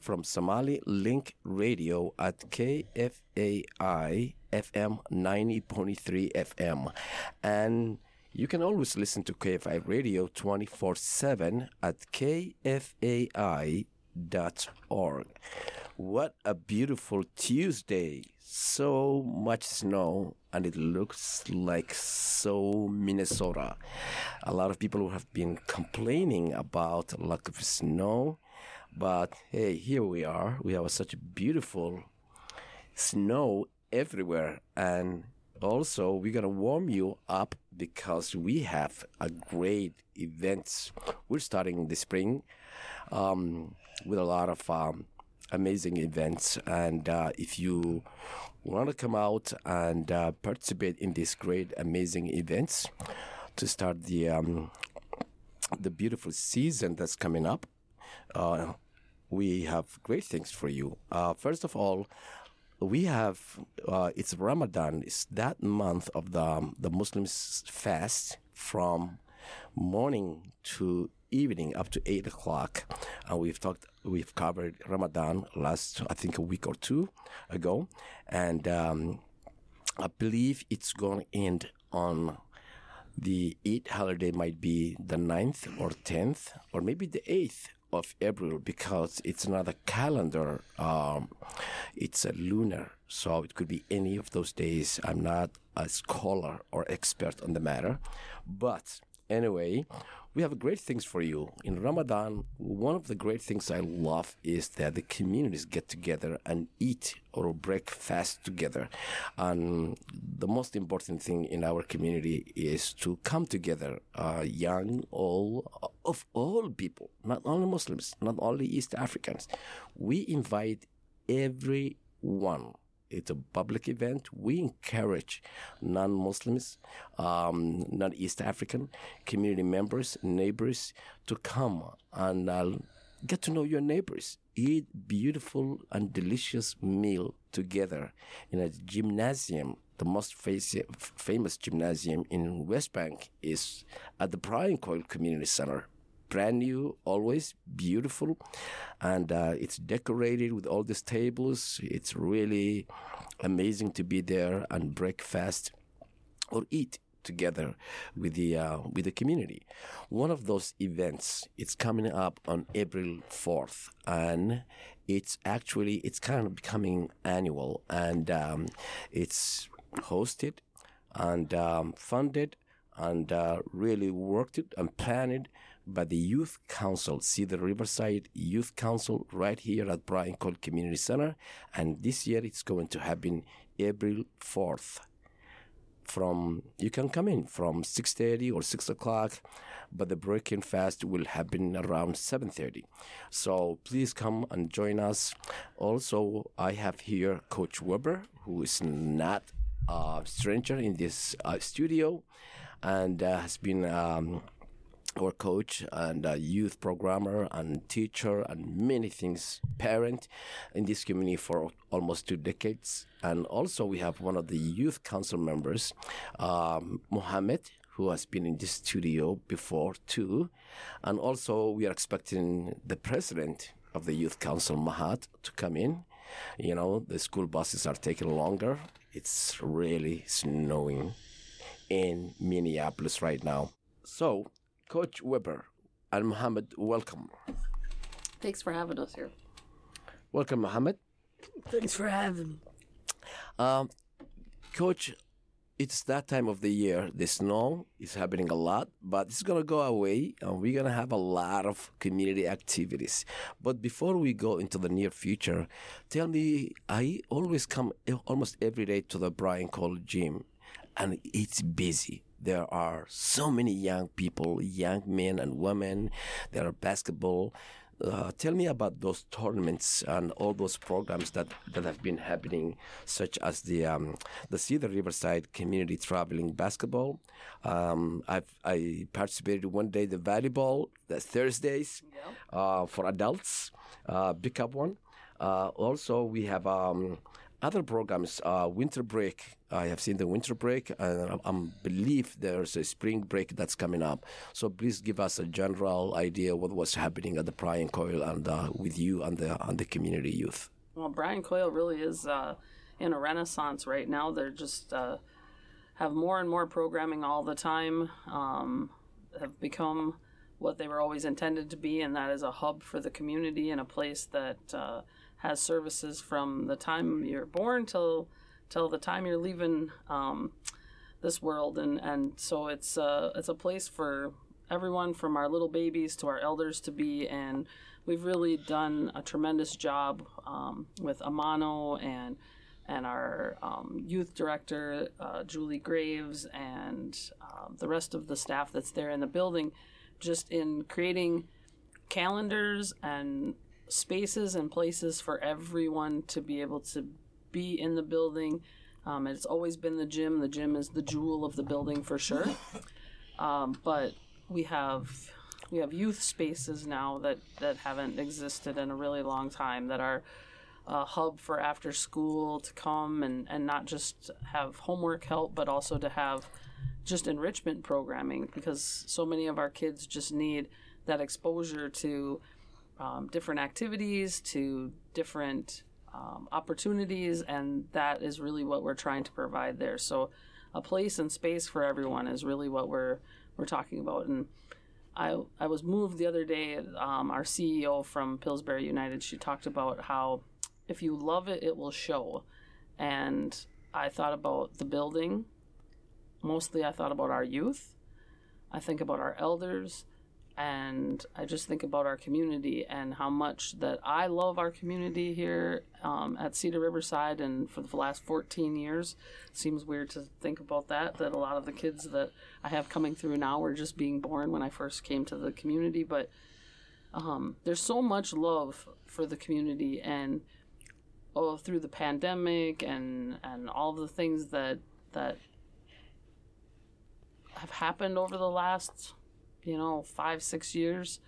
from Somali Link Radio at KFAI FM 90.3 FM. And you can always listen to KFI Radio 24/7 at kfai.org. What a beautiful Tuesday. So much snow, and it looks like so Minnesota. A lot of people have been complaining about lack of snow, but hey, here we are. We have such beautiful snow everywhere, and also we're going to warm you up because we have a great events. We're starting the spring with a lot of amazing events, and if you want to come out and participate in these great amazing events to start the beautiful season that's coming up, we have great things for you. First of all, we have it's Ramadan. It's that month of the Muslims fast from morning to evening up to 8 o'clock, and we've covered Ramadan last, I think, a week or two ago, and I believe it's going to end on the Eid holiday, might be the 9th or 10th or maybe the 8th of April, because it's not a calendar, it's a lunar, so it could be any of those days. I'm not a scholar or expert on the matter, but anyway, we have great things for you. In Ramadan, one of the great things I love is that the communities get together and eat or break fast together. And the most important thing in our community is to come together, young, old, of all people, not only Muslims, not only East Africans. We invite everyone. It's a public event. We encourage non-Muslims, non-East African community members, neighbors to come and get to know your neighbors. Eat beautiful and delicious meal together in a gymnasium. The most famous gymnasium in West Bank is at the Brian Coyle Community Center. Brand new, always beautiful, and it's decorated with all these tables. It's really amazing to be there and break fast or eat together with the community. One of those events, it's coming up on April 4th, and it's kind of becoming annual, and it's hosted and funded and really worked it and planned it by the Youth Council. See the Riverside Youth Council right here at Brian Coyle Community Center. And this year it's going to happen April 4th. You can come in from 6:30 or 6 o'clock, but the break-in fast will happen around 7:30. So please come and join us. Also, I have here Coach Weber, who is not a stranger in this studio, and has been our coach and youth programmer and teacher and many things, parent in this community for almost 2 decades. And also we have one of the youth council members, Mohammed, who has been in this studio before too. And also we are expecting the president of the youth council, Mahat, to come in. You know, the school buses are taking longer. It's really snowing in Minneapolis right now. So, Coach Weber and Mohammed, welcome. Thanks for having us here. Welcome, Mohammed. Thanks for having me. Coach, it's that time of the year. The snow is happening a lot, but it's going to go away, and we're going to have a lot of community activities. But before we go into the near future, tell me, I always come almost every day to the Brian Coyle Gym, and it's busy. There are so many young people, young men and women. There are basketball. Tell me about those tournaments and all those programs that have been happening, such as the Cedar Riverside Community Traveling Basketball. I participated one day the volleyball, the Thursdays for adults, pick up one. Also, we have Other programs, winter break. I have seen the winter break, and I believe there's a spring break that's coming up. So please give us a general idea what was happening at the Brian Coyle and with you and the community youth. Well, Brian Coyle really is in a renaissance right now. They're just have more and more programming all the time. Have become what they were always intended to be, and that is a hub for the community and a place that has services from the time you're born till the time you're leaving this world, and so it's a place for everyone from our little babies to our elders to be, and we've really done a tremendous job with Amano and our youth director Julie Graves and the rest of the staff that's there in the building, just in creating calendars and spaces and places for everyone to be able to be in the building. It's always been the gym. The gym is the jewel of the building for sure. But we have youth spaces now that haven't existed in a really long time, that are a hub for after school to come and not just have homework help, but also to have just enrichment programming, because so many of our kids just need that exposure to different activities, to different opportunities, and that is really what we're trying to provide there. So a place and space for everyone is really what we're talking about. And I was moved the other day, our CEO from Pillsbury United, she talked about how if you love it, it will show. And I thought about the building. Mostly I thought about our youth. I think about our elders. And I just think about our community and how much that I love our community here at Cedar Riverside. And for the last 14 years, it seems weird to think about that a lot of the kids that I have coming through now were just being born when I first came to the community. But there's so much love for the community, and through the pandemic and all the things that have happened over the last 5-6 years,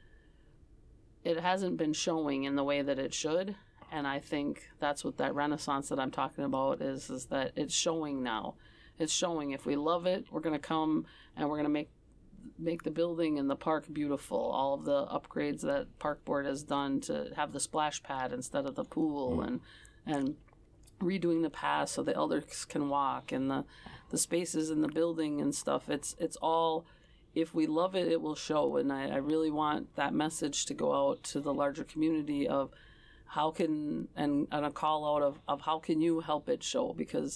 it hasn't been showing in the way that it should. And I think that's what that renaissance that I'm talking about is that it's showing now. It's showing if we love it, we're going to come and we're going to make the building and the park beautiful. All of the upgrades that Park Board has done to have the splash pad instead of the pool, and redoing the path so the elders can walk, and the spaces in the building and stuff. It's all, if we love it, it will show. And I really want that message to go out to the larger community of how can, and a call out of how can you help it show, because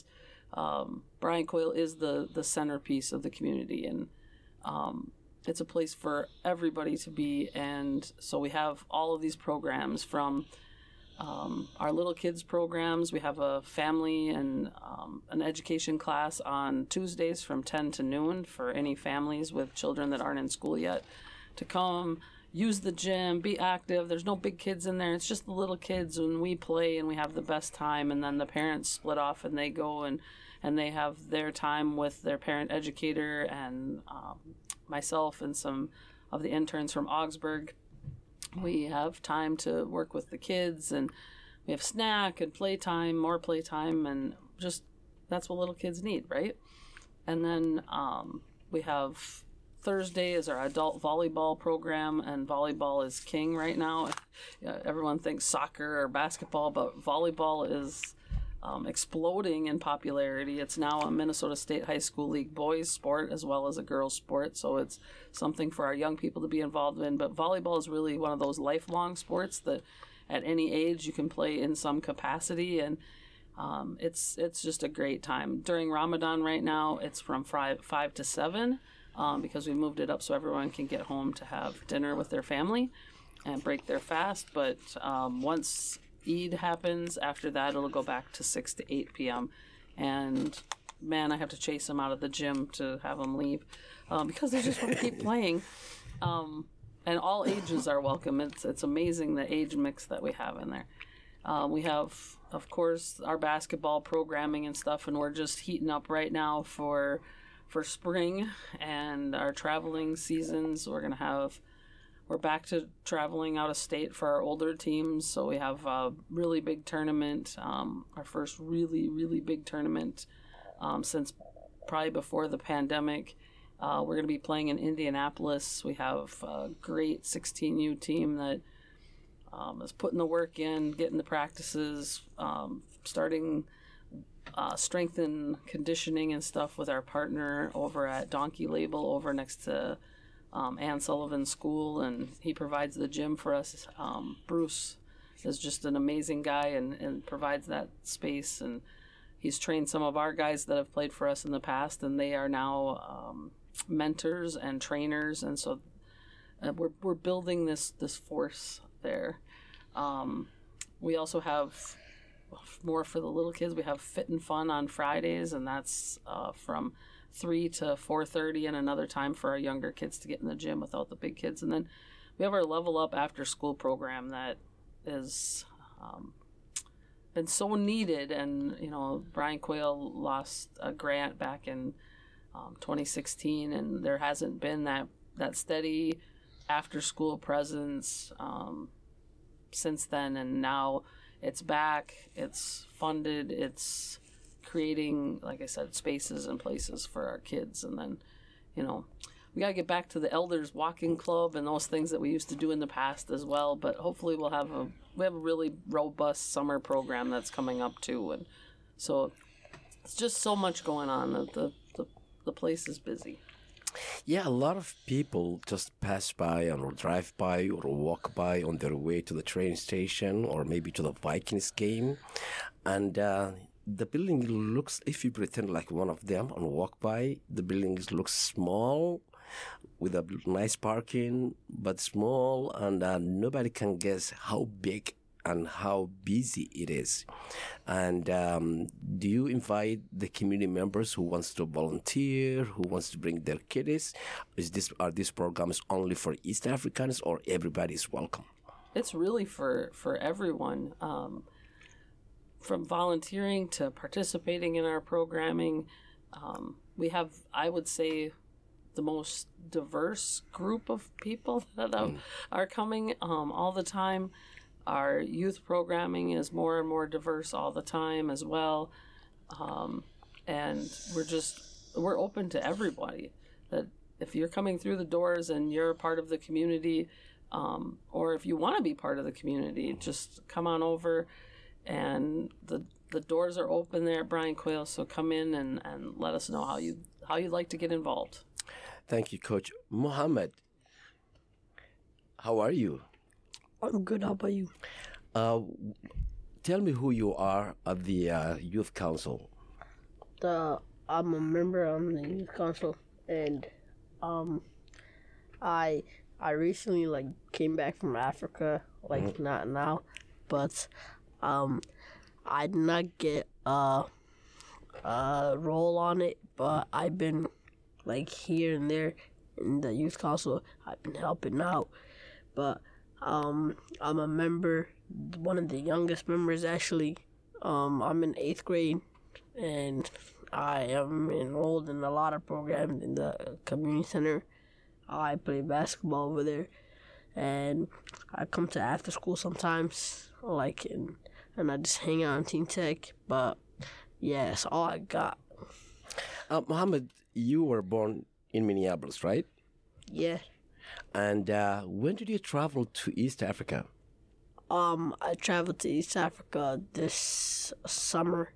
Brian Coyle is the centerpiece of the community, and it's a place for everybody to be. And so we have all of these programs from our little kids programs. We have a family and an education class on Tuesdays from 10 to noon for any families with children that aren't in school yet to come use the gym, be active. There's no big kids in there. It's just the little kids, and we play and we have the best time. And then the parents split off and they go and they have their time with their parent educator and myself and some of the interns from Augsburg. We have time to work with the kids, and we have snack and playtime, more playtime, and just that's what little kids need, right? And then we have Thursday is our adult volleyball program, and volleyball is king right now. Everyone thinks soccer or basketball, but volleyball is exploding in popularity. It's now a Minnesota State High School League boys sport as well as a girls sport, so it's something for our young people to be involved in. But volleyball is really one of those lifelong sports that at any age you can play in some capacity, and it's just a great time. During Ramadan right now, it's from 5 to 7 because we moved it up so everyone can get home to have dinner with their family and break their fast. But once Eid happens, after that it'll go back to 6 to 8 p.m. And man, I have to chase them out of the gym to have them leave because they just want to keep playing. And all ages are welcome. It's amazing the age mix that we have in there. We have, of course, our basketball programming and stuff, and we're just heating up right now for spring and our traveling seasons. We're going to have we're back to traveling out of state for our older teams. So we have a really big tournament, our first really, really big tournament since probably before the pandemic. We're going to be playing in Indianapolis. We have a great 16U team that is putting the work in, getting the practices, starting strength and conditioning and stuff with our partner over at Donkey Label over next to Ann Sullivan's school, and he provides the gym for us. Bruce is just an amazing guy and provides that space, and he's trained some of our guys that have played for us in the past, and they are now mentors and trainers, and so we're building this force there. We also have more for the little kids. We have Fit and Fun on Fridays, and that's from 3 to 4:30, and another time for our younger kids to get in the gym without the big kids. And then we have our Level Up after school program that is been so needed. And Brian Quayle lost a grant back in 2016, and there hasn't been that steady after school presence since then. And now it's back, it's funded, it's creating, like I said, spaces and places for our kids. And then, we got to get back to the Elders Walking Club and those things that we used to do in the past as well. But hopefully we have a really robust summer program that's coming up too. And so it's just so much going on that the place is busy. Yeah, a lot of people just pass by or drive by or walk by on their way to the train station or maybe to the Vikings game. And the building looks, if you pretend like one of them and walk by, the building looks small with a nice parking, but small, and nobody can guess how big and how busy it is. And do you invite the community members who wants to volunteer, who wants to bring their kiddies? Are these programs only for East Africans, or everybody is welcome? It's really for everyone, from volunteering to participating in our programming. We have, I would say, the most diverse group of people that are coming all the time. Our youth programming is more and more diverse all the time as well. And we're open to everybody. That if you're coming through the doors and you're a part of the community, or if you want to be part of the community, just come on over. And the doors are open there at Brian Quayle, so come in and let us know how you'd like to get involved. Thank you, Coach. Mohammed, how are you? I'm good. How about you? Tell me who you are at the Youth Council. I'm a member of the Youth Council, and I recently came back from Africa, not now, but I did not get a role on it, but I've been here and there in the Youth Council. I've been helping out, but I'm a member, one of the youngest members actually. I'm in 8th grade, and I am enrolled in a lot of programs in the community center. I play basketball over there, and I come to after school sometimes, and I just hang out on Teen Tech. But yeah, that's all I got. Mohammed, you were born in Minneapolis, right? Yeah. And when did you travel to East Africa? I traveled to East Africa this summer.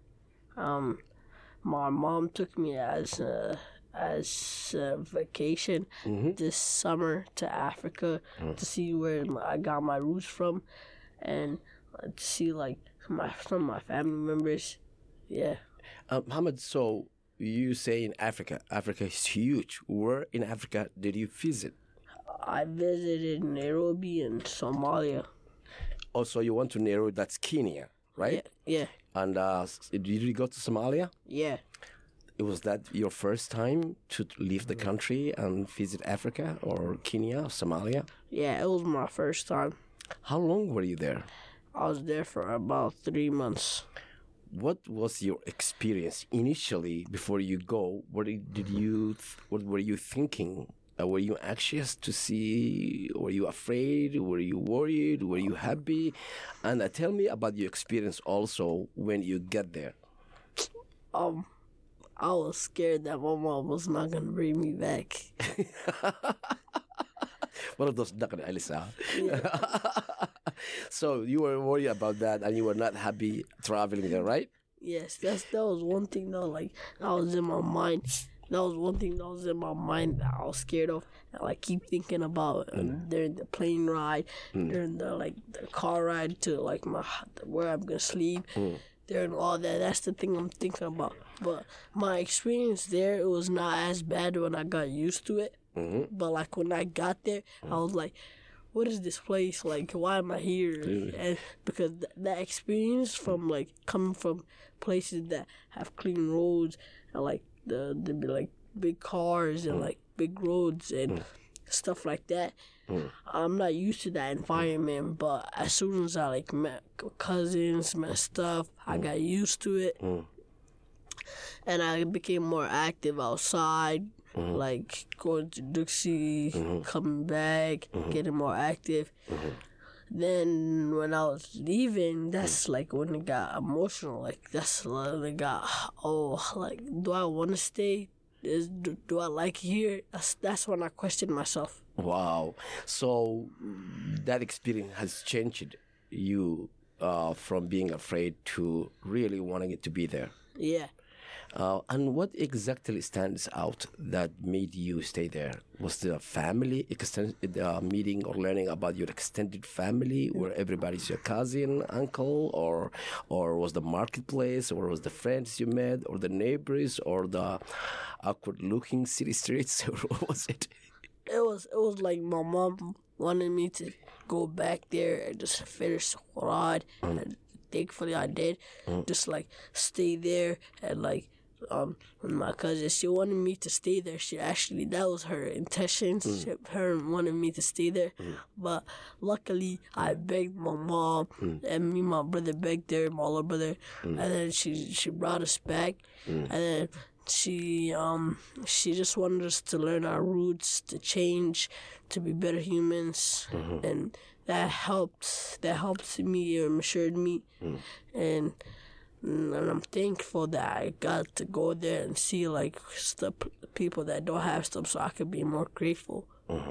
My mom took me as a vacation this summer to Africa to see where I got my roots from, and to see some of my family members. Yeah. Mohammed, so you say in Africa is huge. Where in Africa did you visit? I visited Nairobi and Somalia. Oh, so you went to Nairobi, that's Kenya, right? Yeah. And did you go to Somalia? Yeah. Was that your first time to leave the country and visit Africa or Kenya or Somalia? Yeah, it was my first time. How long were you there? I was there for about 3 months. What was your experience initially before you go? What were you thinking Were you anxious to see? Were you afraid? Were you worried? Were you happy? And tell me about your experience also when you get there. I was scared that my mom was not gonna bring me back. One of those duck Elisa. So you were worried about that, and you were not happy traveling there, right? Yes, that was one thing though. Like that was in my mind. That was one thing that was in my mind that I was scared of. And I keep thinking about during the plane ride, during the car ride to like where I'm gonna sleep. During all that, that's the thing I'm thinking about. But my experience there, it was not as bad when I got used to it. But like when I got there, I was like, what is this place? Like, why am I here? And because that experience from like coming from places that have clean roads and like the like big cars and like big roads and stuff like that. I'm not used to that environment, but as soon as I like met cousins, met stuff, I got used to it, and I became more active outside, like going to Dixie, coming back, getting more active. Then when I was leaving, that's like when it got emotional. Like that's when it got like do I want to stay? Do I like here? That's when I questioned myself. Wow. So that experience has changed you from being afraid to really wanting it to be there. Yeah. And what exactly stands out that made you stay there? Was the family meeting or learning about your extended family, where everybody's your cousin, uncle, or was the marketplace, or was the friends you met, or the neighbors, or the awkward-looking city streets, or what was it? It was like my mom wanted me to go back there and just finish Quran, and thankfully I did. Just like stay there and like my cousin, she wanted me to stay there. That was her intention. Her wanted me to stay there, but luckily I begged my mom, and me and my brother begged her, my older brother, and then she brought us back, and then she just wanted us to learn our roots, to change, to be better humans, and that helped me and matured me, and I'm thankful that I got to go there and see like stuff, people that don't have stuff, so I could be more grateful.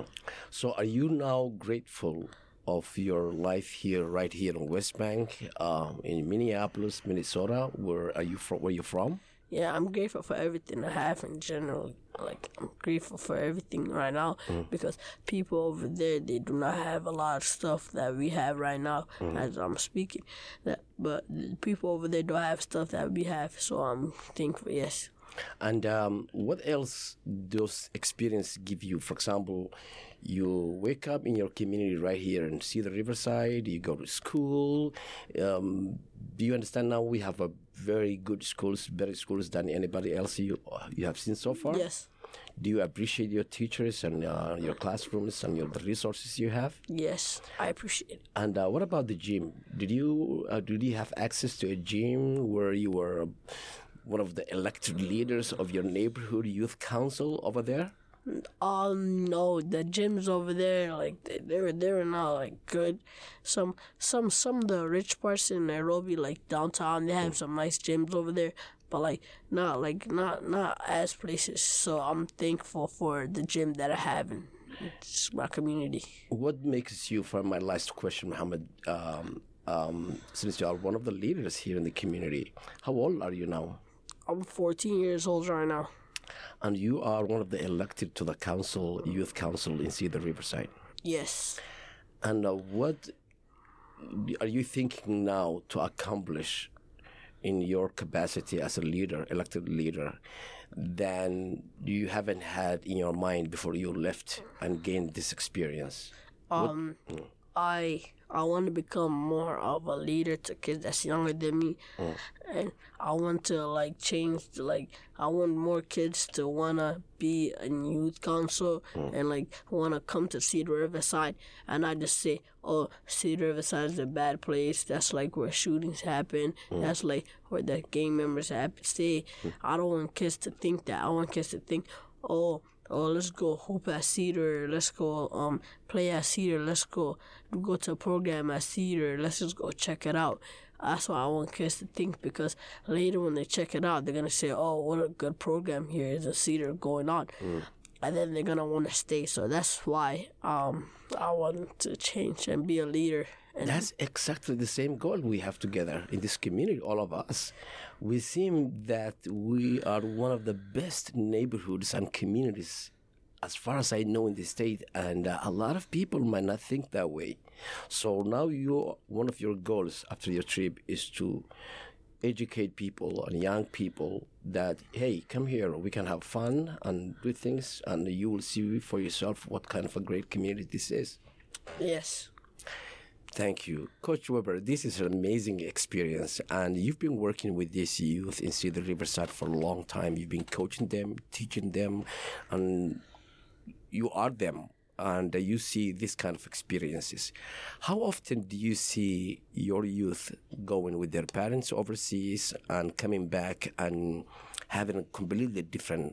So are you now grateful of your life here, right here in West Bank, in Minneapolis, Minnesota? Where are you from? Where you from? Yeah, I'm grateful for everything I have in general. Like, I'm grateful for everything right now because people over there, they do not have a lot of stuff that we have right now as I'm speaking. But the people over there don't have stuff that we have, so I'm thankful, yes. And what else does experience give you? For example, you wake up in your community right here and see the riverside, you go to school. Do you understand now we have a very good schools, better schools than anybody else you have seen so far? Yes. Do you appreciate your teachers and your classrooms and the resources you have? Yes, I appreciate it. And what about the gym? Did you have access to a gym where you were one of the elected leaders of your neighborhood youth council over there? No, the gyms over there, like they're not like good. Some of the rich parts in Nairobi, like downtown, they have some nice gyms over there, but not as places. So I'm thankful for the gym that I have in my community. What makes you, for my last question, Muhammad, since you are one of the leaders here in the community, how old are you now? I'm 14 years old right now. And you are one of the elected to the council, youth council in Cedar Riverside. Yes. And what are you thinking now to accomplish in your capacity as a leader, elected leader, than you haven't had in your mind before you left and gained this experience? I want to become more of a leader to kids that's younger than me, and I want to change. I want more kids to wanna be in youth council and wanna come to Cedar Riverside, and I just say, "Oh, Cedar Riverside is a bad place. That's where shootings happen. That's where the gang members stay." I don't want kids to think that. I want kids to think, "Oh, oh, let's go hoop at Cedar, let's go play at Cedar, let's go to a program at Cedar, let's just go check it out. That's what I want kids to think, because later when they check it out, they're going to say, oh, what a good program here is at Cedar going on. And then they're going to want to stay. So that's why I want to change and be a leader. And that's exactly the same goal we have together in this community, all of us. We seem that we are one of the best neighborhoods and communities, as far as I know, in the state, and a lot of people might not think that way. So now one of your goals after your trip is to educate people and young people that, hey, come here, we can have fun and do things, and you will see for yourself what kind of a great community this is. Yes. Thank you. Coach Weber, this is an amazing experience, and you've been working with these youth in Cedar Riverside for a long time. You've been coaching them, teaching them, and you are them, and you see this kind of experiences. How often do you see your youth going with their parents overseas and coming back and having a completely different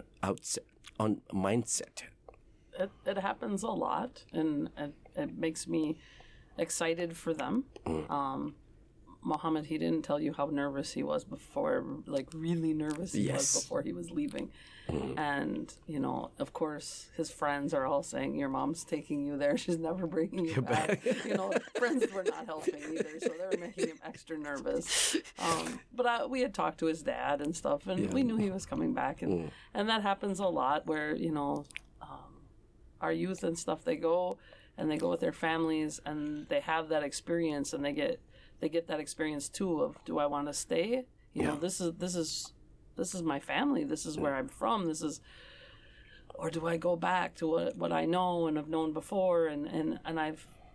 mindset? It happens a lot, and it makes me excited for them. Mohammed, he didn't tell you how nervous he was before, like really nervous he was before he was leaving. And, you know, of course, his friends are all saying, your mom's taking you there. She's never bringing you back. You know, friends were not helping either, so they were making him extra nervous. But we had talked to his dad and stuff, and we knew he was coming back. And that happens a lot where, you know, our youth and stuff, they go with their families, and they have that experience, and they get that experience too of, do I want to stay? You know, this is my family. This is where I'm from. Or do I go back to what I know and have known before? And I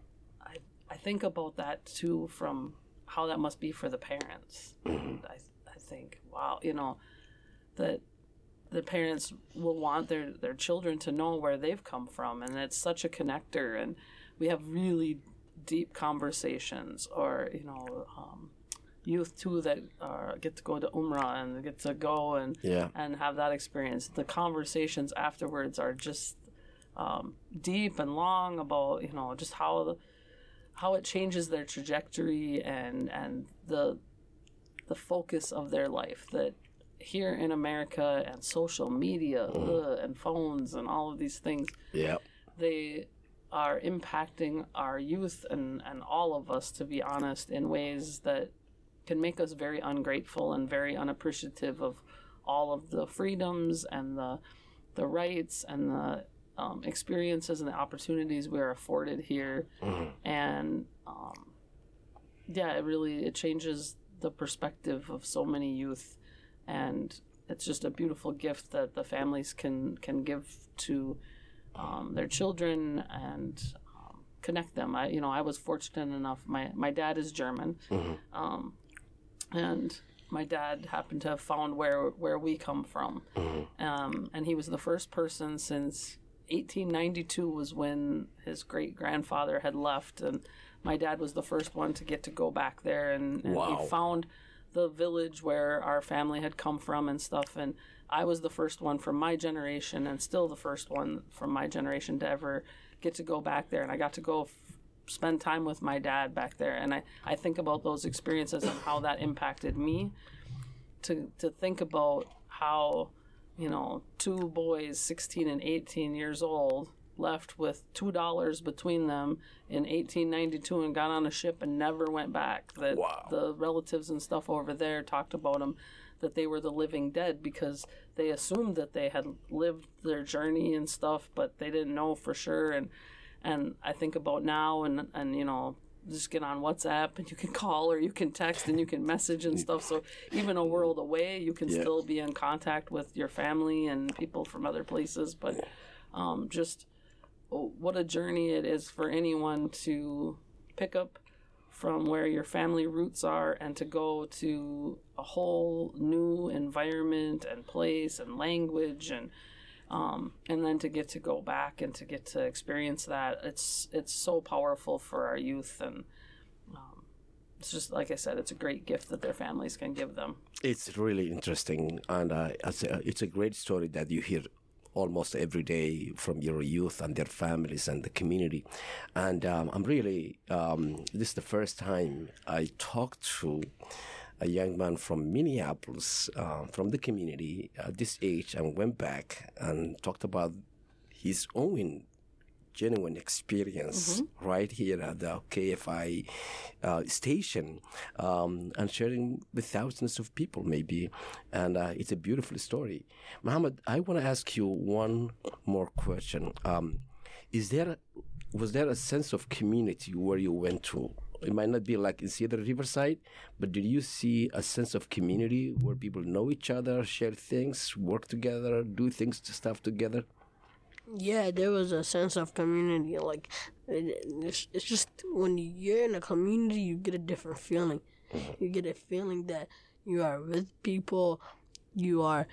think about that too, from how that must be for the parents. And I think, wow, you know, that the parents will want their children to know where they've come from, and it's such a connector, and we have really deep conversations. Or, you know, youth too that get to go to Umrah and get to go and have that experience. The conversations afterwards are just deep and long about, you know, just how it changes their trajectory and the focus of their life. That here in America and social media and phones and all of these things, they are impacting our youth and all of us, to be honest, in ways that can make us very ungrateful and very unappreciative of all of the freedoms and the rights and the experiences and the opportunities we are afforded here. And it changes the perspective of so many youth. And it's just a beautiful gift that the families can give to their children and connect them. I was fortunate enough. My dad is German, and my dad happened to have found where we come from, and he was the first person since 1892 was when his great grandfather had left, and my dad was the first one to get to go back there, and he found the village where our family had come from and stuff. And I was the first one from my generation, and still the first one from my generation to ever get to go back there. And I got to go spend time with my dad back there. And I think about those experiences and how that impacted me, to think about how, you know, two boys, 16 and 18 years old, left with $2 between them in 1892 and got on a ship and never went back. That the relatives and stuff over there talked about them, that they were the living dead, because they assumed that they had lived their journey and stuff, but they didn't know for sure. And I think about now, and you know, just get on WhatsApp and you can call or you can text and you can message and stuff. So even a world away, you can still be in contact with your family and people from other places. But just what a journey it is for anyone to pick up from where your family roots are and to go to a whole new environment and place and language, and then to get to go back and to get to experience that. It's so powerful for our youth, and it's just, like I said, it's a great gift that their families can give them. It's really interesting, and it's a great story that you hear almost every day from your youth and their families and the community. And I'm really, this is the first time I talked to a young man from Minneapolis, from the community at this age, and went back and talked about his own genuine experience right here at the KFI station, and sharing with thousands of people maybe. And it's a beautiful story. Muhammad, I want to ask you one more question. Was there a sense of community where you went to? It might not be like in Cedar Riverside, but did you see a sense of community where people know each other, share things, work together, do things, stuff together? Yeah, there was a sense of community. Like, it's just when you're in a community, you get a different feeling. You get a feeling that you are with people. You are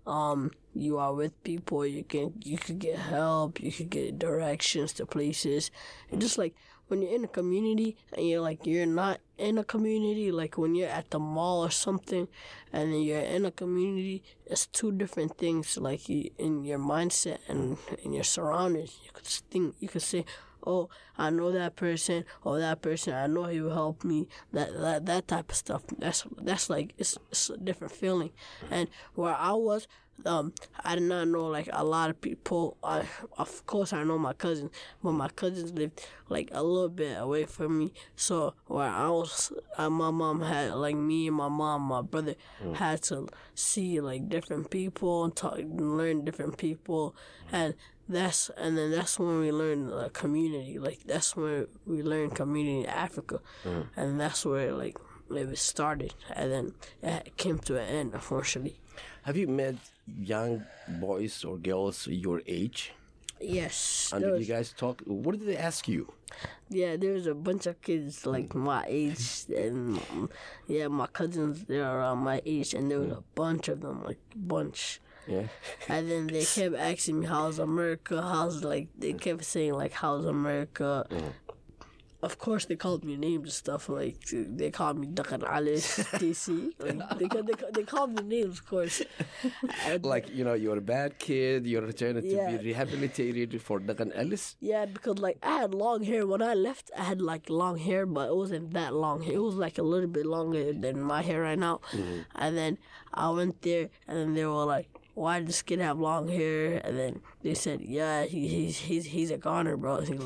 with people. You can get help. You can get directions to places. And just like when you're in a community and you're not in a community, like when you're at the mall or something, and then you're in a community, it's two different things. Like in your mindset and in your surroundings, you could say, oh, I know that person, or that person, I know he will help me. That type of stuff. That's like it's a different feeling. And where I was, I did not know like a lot of people. Of course I know my cousins, but my cousins lived like a little bit away from me. So where I was, my mom had like me and my brother had to see like different people and learn different people, and that's when we learned community. Like that's where we learned community in Africa, and that's where like it started, and then it came to an end, unfortunately. Have you met young boys or girls your age? Yes. And did you guys talk? What did they ask you? Yeah, there's a bunch of kids like my age, and yeah, my cousins, they're around my age, and there was a bunch of them, like a bunch. Yeah. And then they kept asking me, how's America? They kept saying like, how's America? Of course, they called me names and stuff. Like they called me Dakan Alice, DC. Like they called me names, of course. And, like you're a bad kid. You're trying to be rehabilitated for Dakan Alice. Yeah, because like I had long hair when I left. I had like long hair, but it wasn't that long. It was like a little bit longer than my hair right now. And then I went there, and then they were like, why does this kid have long hair? And then they said, yeah, he's a goner, bro. He's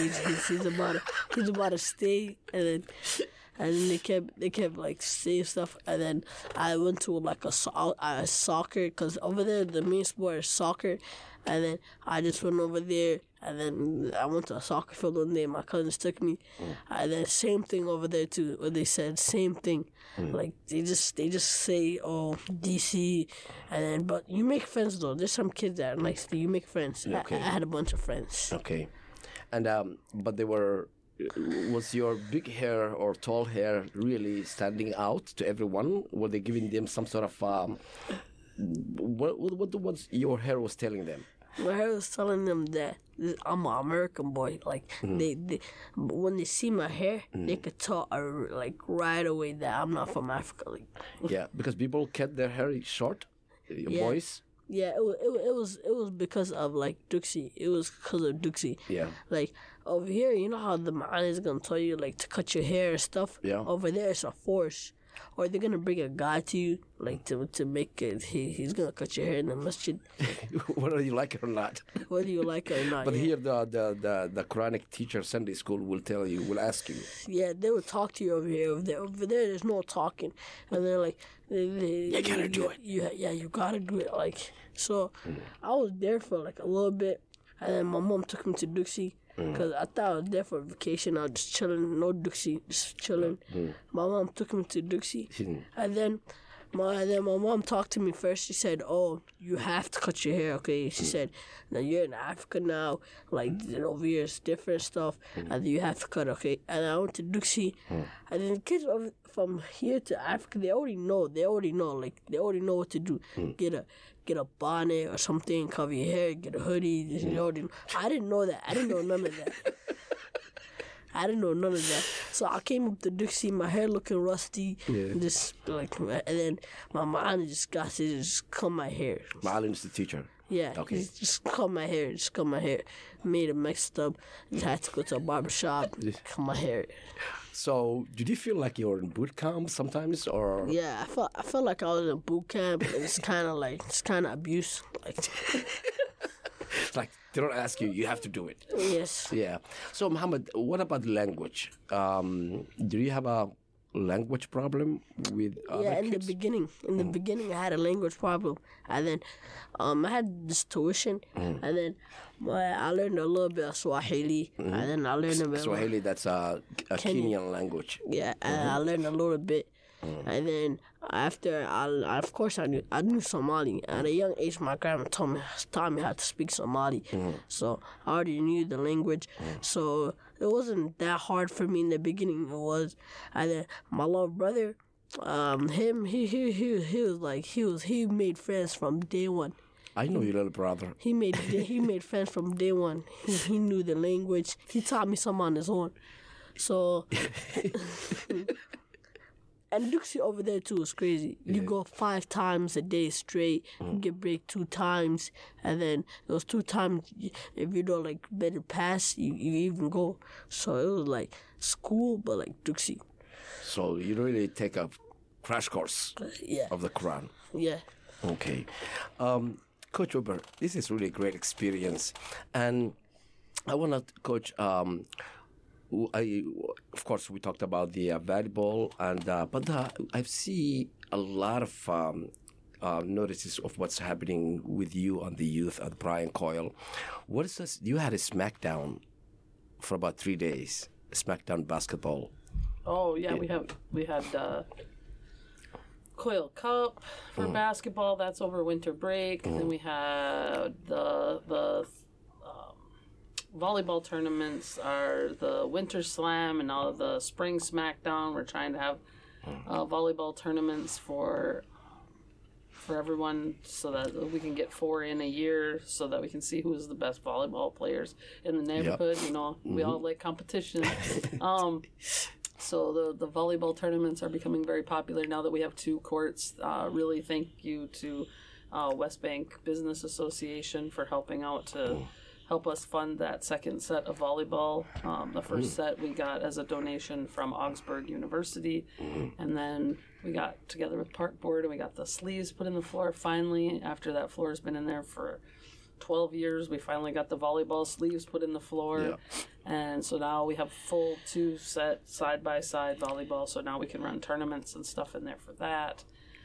about to stay. And then they kept like saying stuff. And then I went to like a soccer, because over there the main sport is soccer. And then I just went over there, and then I went to a soccer field one day. My cousins took me, and then same thing over there too. Where they said same thing, like they just say, oh, DC, and then but you make friends though. There's some kids that are nice. You make friends. Okay. I had a bunch of friends. Okay, and but they were. Was your big hair or tall hair really standing out to everyone? Were they giving them some sort of what your hair was telling them? My hair was telling them that I'm an American boy. Like they when they see my hair, they could tell like right away that I'm not from Africa. Like, yeah, because people cut their hair short, boys. Yeah, it was because of like Duxie. It was because of Duxie. Yeah. Like over here, you know how the man is gonna tell you like to cut your hair and stuff. Yeah. Over there, it's a force. Or they're gonna bring a guy to you, like to make it. He's gonna cut your hair in the masjid. Whether you like it or not. Whether you like it or not. But yeah. here, the Quranic teacher Sunday school will ask you. Yeah, they will talk to you over here. Over there, there's no talking, and they're like, you gotta do it. Yeah, you gotta do it. Like so, I was there for like a little bit, and then my mom took me to Duxie. Because I thought I was there for vacation. I was just chilling, no Duxie, just chilling. My mom took me to Duxie. And then my mom talked to me first. She said, oh, you have to cut your hair, okay? She said, now you're in Africa now. Like, over here it's different stuff. And you have to cut, okay? And I went to Duxie. And then the kids from here to Africa, they already know. Like, they already know what to do. Get a bonnet or something, cover your hair, get a hoodie. I didn't know that. I didn't know none of that. So I came up to Duxie, my hair looking rusty, just like, and then my mom just got to just comb my hair. Ma'alim is the teacher. Yeah, Okay. just cut my hair. Just cut my hair. Made it mixed up. Just had to go to a barber shop. Cut my hair. So, did you feel like you're in boot camp sometimes, or Yeah, I felt like I was in boot camp. And it's kind of abuse. Like, like they don't ask you, you have to do it? yes. Yeah. So, Muhammad, what about language? Do you have a language problem with other Yeah, in kids? the beginning. In the beginning, I had a language problem, and then I had this tuition, and then I learned a little bit of Swahili, and then I learned a bit. Swahili, that's a Kenyan language. Yeah, and I learned a little bit, and then after of course I knew Somali. At a young age, my grandma taught me how to speak Somali, so I already knew the language. So it wasn't that hard for me in the beginning. It was, and then my little brother, he made friends from day one. I know your little brother. He made friends from day one. He knew the language. He taught me some on his own. So, and Duxie over there too is crazy. You go 5 times a day straight. You get break 2 times, and then those 2 times, if you don't like better pass, you even go. So it was like school, but like Duxie. So you really take a crash course Yeah, of the Quran. yeah. Okay. Coach Uber, this is really a great experience. And I want to, Coach, of course, we talked about the volleyball, but I see a lot of notices of what's happening with you on the youth at Brian Coyle. What is this? You had a SmackDown for about 3 days, SmackDown basketball. Oh yeah, we had Coyle Cup for basketball. That's over winter break. Then we had the volleyball tournaments are the Winter Slam and all of the Spring Smackdown. We're trying to have volleyball tournaments for everyone so that we can get 4 in a year so that we can see who's the best volleyball players in the neighborhood. You know, we all like competition. So the volleyball tournaments are becoming very popular now that we have 2 courts. Really thank you to West Bank Business Association for helping out to help us fund that second set of volleyball. The first set we got as a donation from Augsburg University, and then we got together with Park Board and we got the sleeves put in the floor. Finally, after that floor has been in there for 12 years, we finally got the volleyball sleeves put in the floor. Yeah. And so now we have full 2 set side-by-side volleyball, so now we can run tournaments and stuff in there for that.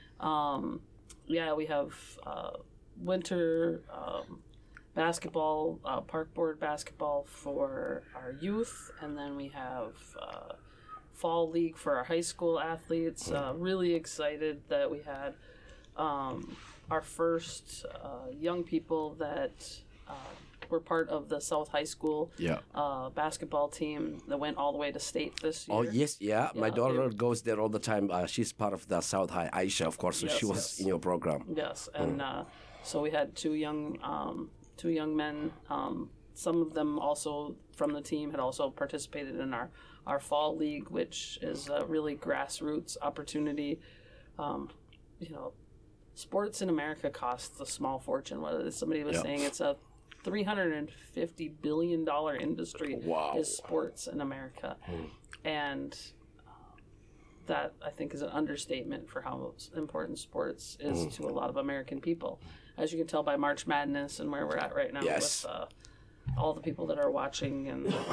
We have winter basketball, Park Board basketball for our youth, and then we have fall league for our high school athletes. Really excited that we had our first young people that were part of the South High School basketball team that went all the way to state this year. Oh, yes, yeah. My daughter they- goes there all the time. She's part of the South High, Aisha, of course, so Yes, she was yes. in your program. Yes, and so we had 2 young men. Some of them also from the team had also participated in our fall league, which is a really grassroots opportunity. Sports in America costs a small fortune. Somebody was saying it's a $350 billion industry is sports in America. And that, I think, is an understatement for how important sports is to a lot of American people. As you can tell by March Madness and where we're at right now with all the people that are watching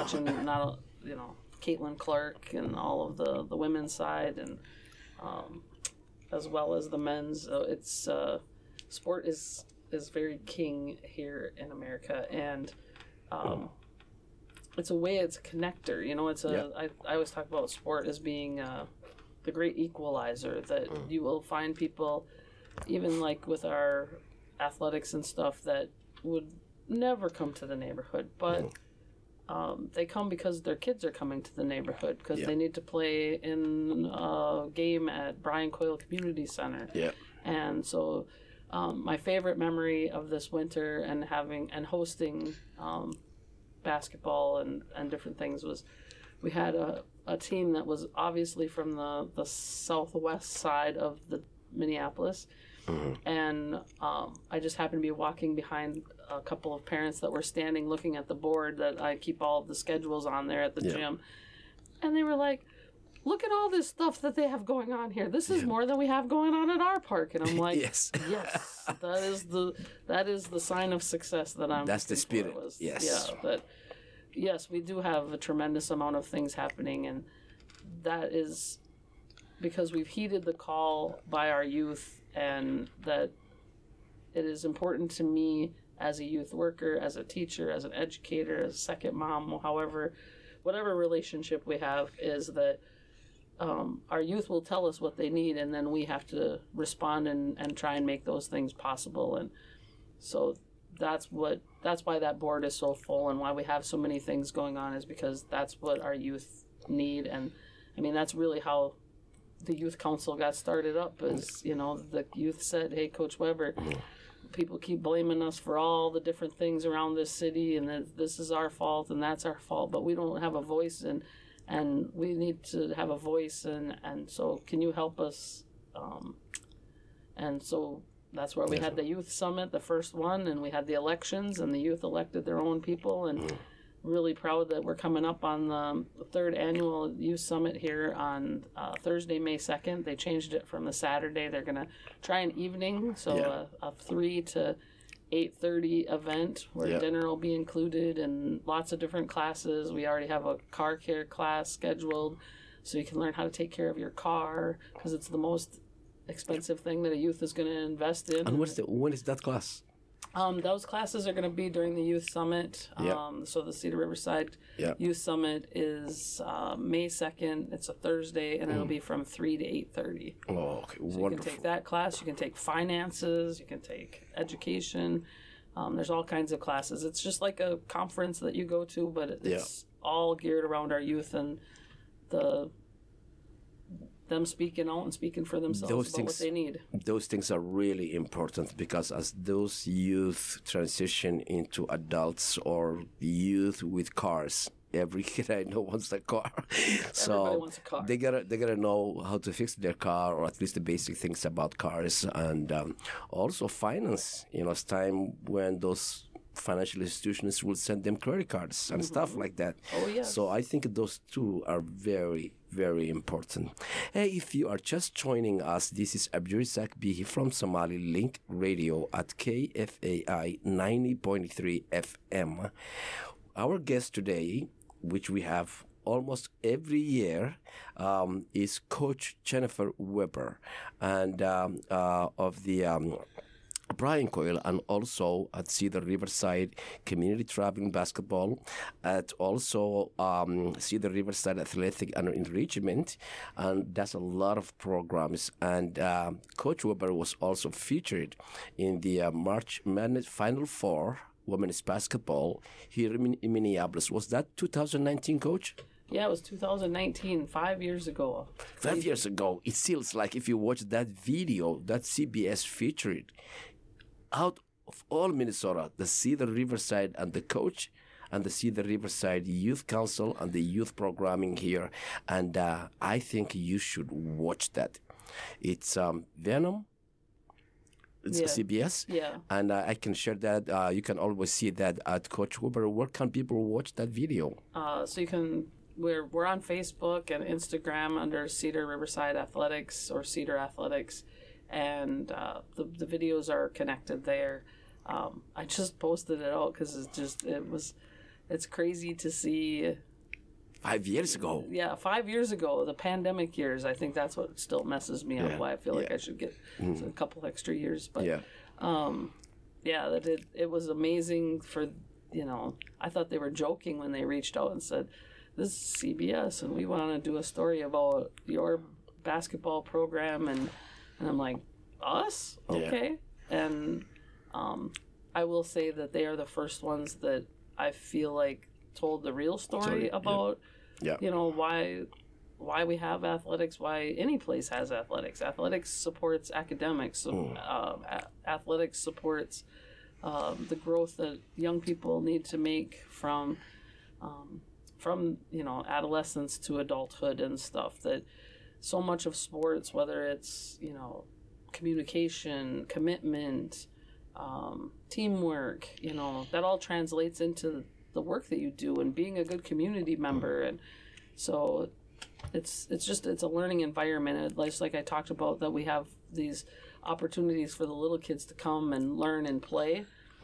Caitlin Clark and all of the women's side and as well as the men's. Sport is very king here in America, and it's a connector. You know, I always talk about sport as being the great equalizer, that you will find people, even like with our athletics and stuff, that would never come to the neighborhood, but they come because their kids are coming to the neighborhood because they need to play in a game at Brian Coyle Community Center. Yeah. And so my favorite memory of this winter and hosting basketball and different things was we had a team that was obviously from the southwest side of the Minneapolis, And I just happened to be walking behind a couple of parents that were standing looking at the board that I keep all of the schedules on there at the gym. And they were like, look at all this stuff that they have going on here. This is more than we have going on at our park. And I'm like, yes, that is the sign of success that I'm. That's the spirit. Yes, we do have a tremendous amount of things happening, and that is because we've heeded the call by our youth, and that it is important to me as a youth worker, as a teacher, as an educator, as a second mom, however, whatever relationship we have, is that our youth will tell us what they need, and then we have to respond and try and make those things possible. And so that's why that board is so full, and why we have so many things going on, is because that's what our youth need. And I mean, that's really how the youth council got started up, is, you know, the youth said, hey, Coach Weber, people keep blaming us for all the different things around this city, and that this is our fault and that's our fault, but we don't have a voice, and we need to have a voice, and so can you help us? And so that's where we had the youth summit, the first one, and we had the elections, and the youth elected their own people, and really proud that we're coming up on the third annual youth summit here on Thursday, May 2nd. They changed it from the Saturday. They're going to try an evening, so a 3 to 8:30 event where dinner will be included, and lots of different classes. We already have a car care class scheduled, so you can learn how to take care of your car, because it's the most expensive thing that a youth is going to invest in. And when is that class? Those classes are going to be during the Youth Summit. So the Cedar Riverside Youth Summit is May 2nd. It's a Thursday, and it'll be from 3 to 8:30. Oh, okay. So Wonderful. you can take that class. You can take finances. You can take education. There's all kinds of classes. It's just like a conference that you go to, but it's all geared around our youth and them speaking out and speaking for themselves about what they need. Those things are really important, because as those youth transition into adults or youth with cars, every kid I know wants a car. So everybody wants a car. They gotta know how to fix their car, or at least the basic things about cars, and also finance. You know, it's time when those financial institutions will send them credit cards and stuff like that. Oh, yes. So I think those two are very, very important. Hey, if you are just joining us, this is Abdurizak Bihi from Somali Link Radio at KFAI 90.3 FM. Our guest today, which we have almost every year, is Coach Jennifer Weber, and of the Brian Coyle, and also at Cedar Riverside Community Traveling Basketball, at also Cedar Riverside Athletic and Enrichment, and that's a lot of programs. And Coach Weber was also featured in the March Madness Final Four Women's Basketball here in Minneapolis. Was that 2019, Coach? Yeah, it was 2019, 5 years ago. 5 years ago. It feels like if you watch that video that CBS featured, out of all Minnesota, the Cedar Riverside and the coach and the Cedar Riverside Youth Council and the youth programming here. And I think you should watch that. It's Venom. It's CBS. Yeah. And I can share that. You can always see that at Coach Weber. Where can people watch that video? So you can... We're on Facebook and Instagram under Cedar Riverside Athletics or Cedar Athletics, and the videos are connected there. I just posted it out because it's crazy to see. 5 years ago. Yeah, 5 years ago, the pandemic years. I think that's what still messes me up. Why I feel like I should get a couple extra years. But that it was amazing for, I thought they were joking when they reached out and said, this is CBS and we want to do a story about your basketball program, and I'm like, us? Okay. And I will say that they are the first ones that I feel like told the real story about why we have athletics, why any place has athletics. Athletics supports academics. Athletics supports the growth that young people need to make from adolescence to adulthood and stuff. That so much of sports, whether it's communication, commitment, teamwork, that all translates into the work that you do and being a good community member. And so it's a learning environment. And just like I talked about, that we have these opportunities for the little kids to come and learn and play.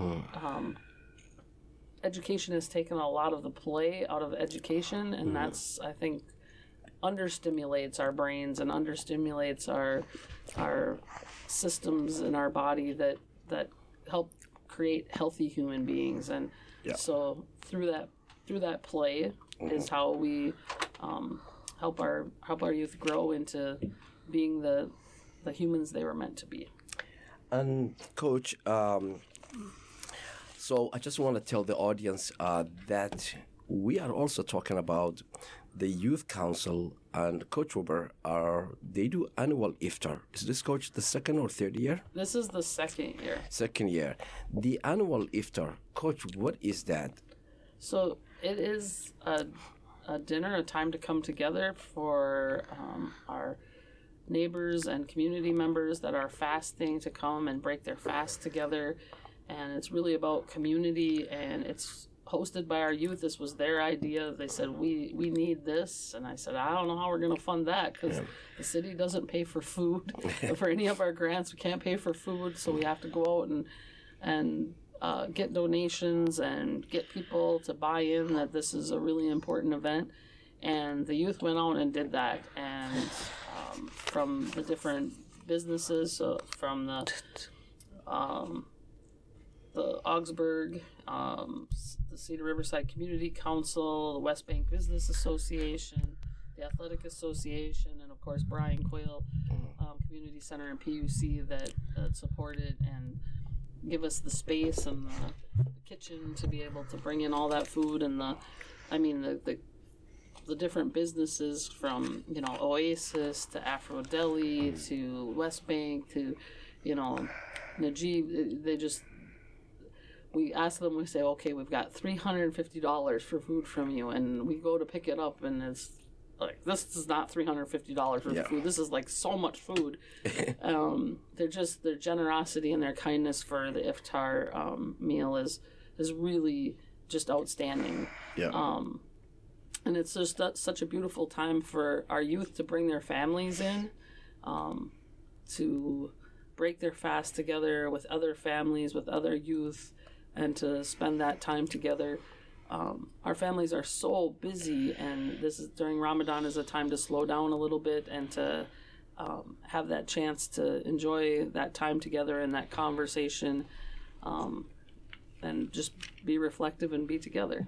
Education has taken a lot of the play out of education, and that's, I think, understimulates our brains and understimulates our systems in our body that help create healthy human beings. And so through that play is how we help our youth grow into being the humans they were meant to be. And Coach, so I just want to tell the audience that we are also talking about the Youth Council, and Coach Weber, they do annual iftar. Is this, Coach, the second or third year? This is the second year. Second year. The annual iftar, Coach, what is that? So it is a dinner, a time to come together for our neighbors and community members that are fasting to come and break their fast together. And it's really about community, and it's hosted by our youth. This was their idea. They said, we need this. And I said, I don't know how we're going to fund that, because the city doesn't pay for food. For any of our grants, we can't pay for food. So we have to go out and get donations and get people to buy in that this is a really important event. And the youth went out and did that. And from the different businesses, so from the Augsburg, the Cedar Riverside Community Council, the West Bank Business Association, the Athletic Association, and of course Brian Quayle Community Center and PUC that supported and give us the space and the kitchen to be able to bring in all that food. And the different businesses from Oasis to Afro Deli to West Bank to Najib, we ask them, we say, okay, we've got $350 for food from you, and we go to pick it up, and it's like, this is not $350 for the food. This is like so much food. Their generosity and their kindness for the iftar meal is really just outstanding. And it's just such a beautiful time for our youth to bring their families in, to break their fast together with other families, with other youth, and to spend that time together. Our families are so busy, and during Ramadan is a time to slow down a little bit and to have that chance to enjoy that time together and that conversation, and just be reflective and be together.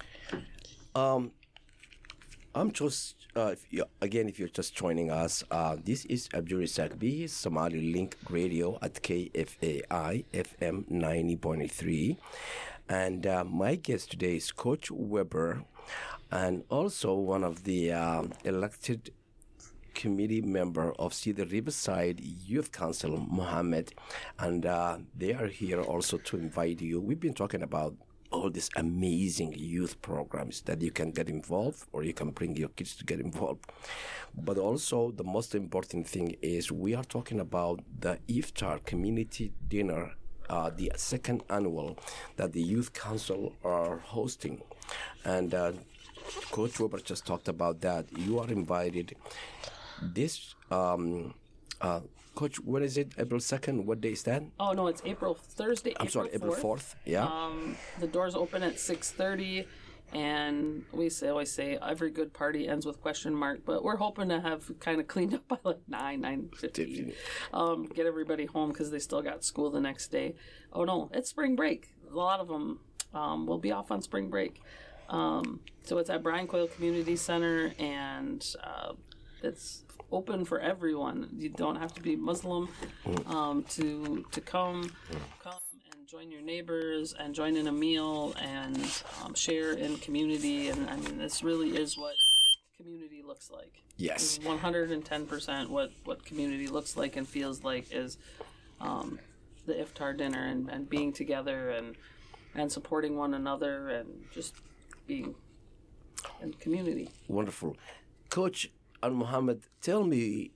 I'm just, if you're just joining us, this is Abdul Sakbi, Somali Link Radio at KFAI FM 90.3. And my guest today is Coach Weber, and also one of the elected committee member of Cedar Riverside Youth Council, Mohammed. And they are here also to invite you. We've been talking about all these amazing youth programs that you can get involved, or you can bring your kids to get involved. But also the most important thing is we are talking about the Iftar Community Dinner, the second annual that the Youth Council are hosting. And Coach Robert just talked about that. You are invited. This Coach, when is it? April 2nd? What day is that? Oh, no, it's April 4th. April 4th. Yeah. The doors open at 6:30, and we always say every good party ends with ? But we're hoping to have kind of cleaned up by like 9:50. Get everybody home because they still got school the next day. Oh, no, it's spring break. A lot of them will be off on spring break. So it's at Brian Quayle Community Center, and it's open for everyone. You don't have to be Muslim to come and join your neighbors and join in a meal and share in community. And I mean, this really is what community looks like. Yes. 110% what community looks like and feels like is the iftar dinner and being together and supporting one another and just being in community. Wonderful. Coach and Mohammed, tell me,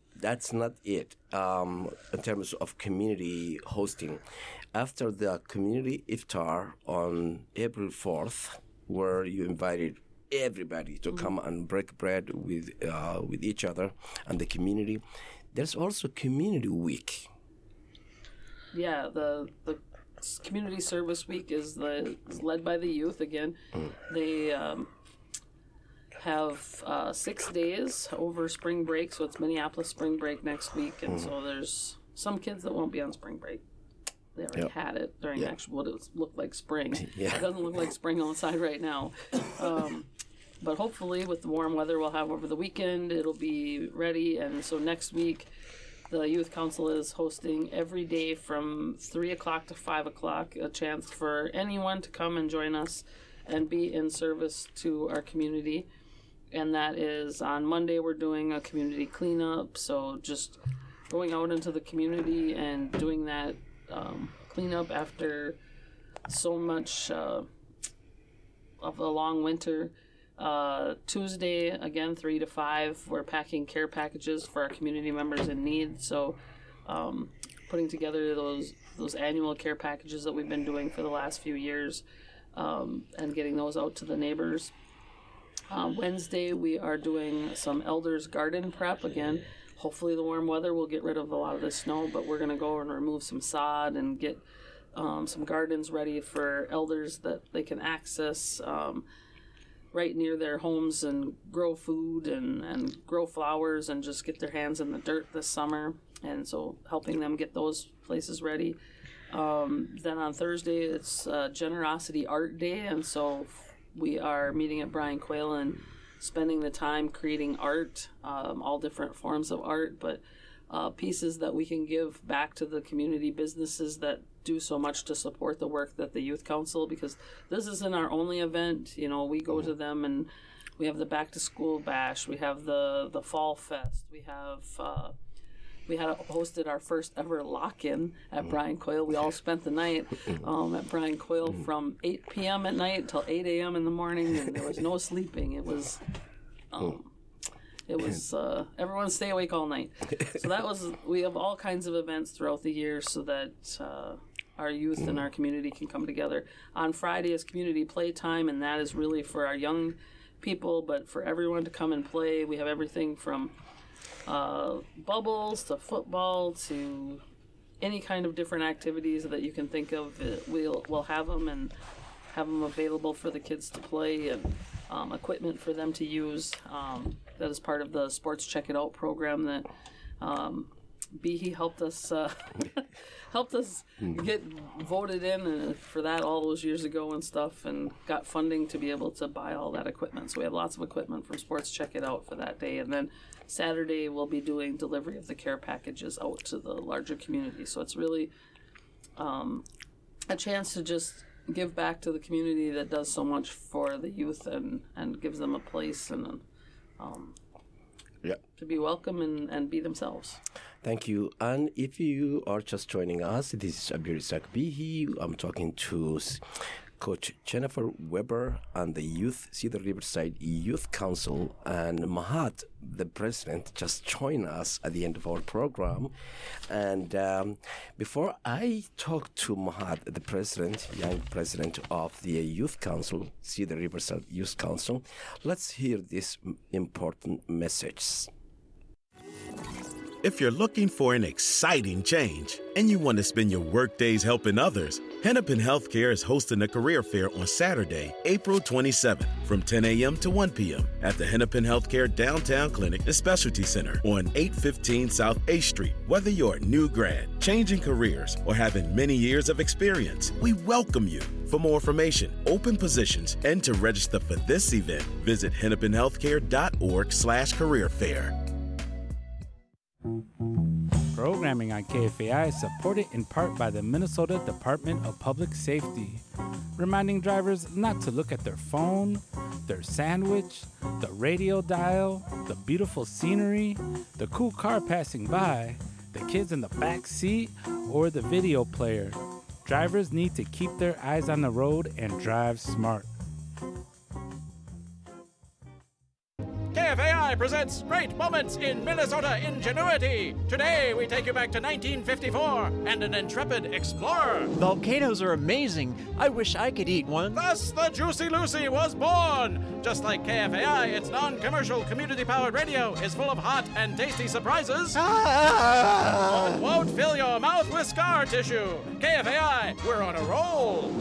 that's not it in terms of community hosting. After the community iftar on April 4th, where you invited everybody to come and break bread with each other and the community, there's also Community Week. Yeah, the Community Service Week is led by the youth again. They have 6 days over spring break, so it's Minneapolis spring break next week, and so there's some kids that won't be on spring break. They already had it during what it looked like spring. It doesn't look like spring outside right now. But hopefully with the warm weather we'll have over the weekend, it'll be ready. And so next week, the Youth Council is hosting every day from 3 o'clock to 5 o'clock a chance for anyone to come and join us and be in service to our community. And that is on Monday, we're doing a community cleanup. So just going out into the community and doing that cleanup after so much of a long winter. Tuesday, again, 3 to 5, we're packing care packages for our community members in need. So putting together those annual care packages that we've been doing for the last few years and getting those out to the neighbors. Wednesday, we are doing some elders garden prep again. Hopefully the warm weather will get rid of a lot of the snow, but we're going to go and remove some sod and get some gardens ready for elders that they can access right near their homes and grow food and grow flowers and just get their hands in the dirt this summer. And so helping them get those places ready. Then on Thursday, it's Generosity Art Day, and so we are meeting at Brian Quayle and spending the time creating art, all different forms of art, but pieces that we can give back to the community businesses that do so much to support the work that the Youth Council, because this isn't our only event. You know, we go to them and we have the Back to School Bash, we have the Fall Fest, we had hosted our first ever lock-in at Brian Quayle. We all spent the night at Brian Quayle from 8 p.m. at night till 8 a.m. in the morning, and there was no sleeping. It was everyone stay awake all night. So we have all kinds of events throughout the year so that our youth and our community can come together. On Friday is community playtime, and that is really for our young people, but for everyone to come and play. We have everything from bubbles to football to any kind of different activities that you can think of. We'll have them and have them available for the kids to play, and equipment for them to use. That is part of the Sports Check It Out program that Behe helped us get voted in for that all those years ago and stuff, and got funding to be able to buy all that equipment. So we have lots of equipment from Sports Check It Out for that day. And then Saturday we'll be doing delivery of the care packages out to the larger community. So it's really a chance to just give back to the community that does so much for the youth and gives them a place and to be welcome and be themselves. Thank you. And if you are just joining us, this is Abdul-Razak Behe. I'm talking to Coach Jennifer Weber and the Cedar Riverside Youth Council, and Mahat, the president, just joined us at the end of our program. And before I talk to Mahat, the president, young president of the Youth Council, Cedar Riverside Youth Council, let's hear this important message. If you're looking for an exciting change and you want to spend your work days helping others, Hennepin Healthcare is hosting a career fair on Saturday, April 27th from 10 a.m. to 1 p.m. at the Hennepin Healthcare Downtown Clinic and Specialty Center on 815 South 8th Street. Whether you're a new grad, changing careers, or having many years of experience, we welcome you. For more information, open positions, and to register for this event, visit hennepinhealthcare.org/career fair. Programming on KFAI is supported in part by the Minnesota Department of Public Safety, reminding drivers not to look at their phone, their sandwich, the radio dial, the beautiful scenery, the cool car passing by, the kids in the back seat, or the video player. Drivers need to keep their eyes on the road and drive smart. KFAI KFAI presents Great Moments in Minnesota Ingenuity. Today, we take you back to 1954 and an intrepid explorer. Volcanoes are amazing. I wish I could eat one. Thus, the Juicy Lucy was born. Just like KFAI, its non-commercial, community-powered radio is full of hot and tasty surprises. Won't fill your mouth with scar tissue. KFAI, we're on a roll.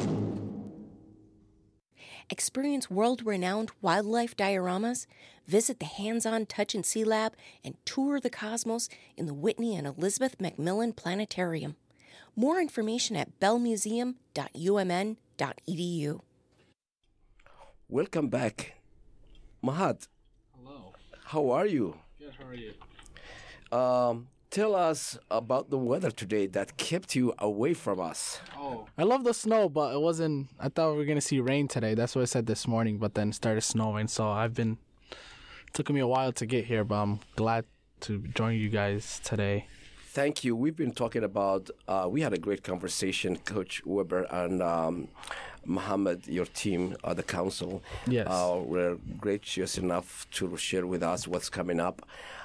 Experience world-renowned wildlife dioramas, visit the Hands-On Touch and See Lab, and tour the cosmos in the Whitney and Elizabeth Macmillan Planetarium. More information at bellmuseum.umn.edu. Welcome back. Mahat. Hello. How are you? Good, how are you? Tell us about the weather today that kept you away from us. Oh. I love the snow, but it wasn't. I thought we were going to see rain today. That's what I said this morning, but then it started snowing. So took me a while to get here, but I'm glad to join you guys today. Thank you. We've been talking about, we had a great conversation, Coach Weber and Mohammed, your team, the council. Yes. Were gracious enough to share with us what's coming up.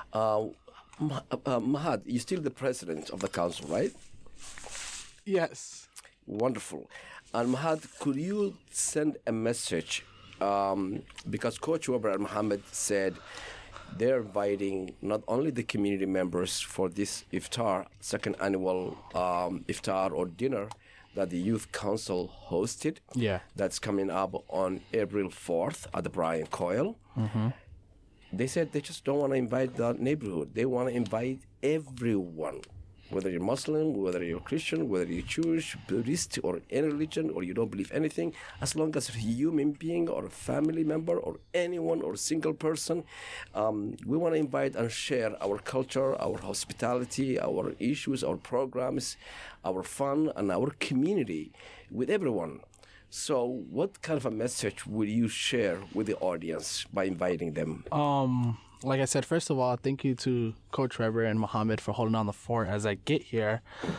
Mahad, you're still the president of the council, right? Yes. Wonderful. And Mahad, could you send a message? Because Coach Weber and Mohammed said they're inviting not only the community members for this iftar, second annual iftar or dinner that the Youth Council hosted. Yeah. That's coming up on April 4th at the Brian Coyle. Mm-hmm. They said they just don't want to invite the neighborhood. They want to invite everyone, whether you're Muslim, whether you're Christian, whether you're Jewish, Buddhist, or any religion, or you don't believe anything, as long as a human being or a family member or anyone or a single person, we want to invite and share our culture, our hospitality, our issues, our programs, our fun, and our community with everyone. So what kind of a message would you share with the audience by inviting them? Like I said, first of all, thank you to Coach Weber and Mohammed for holding on the fort as I get here.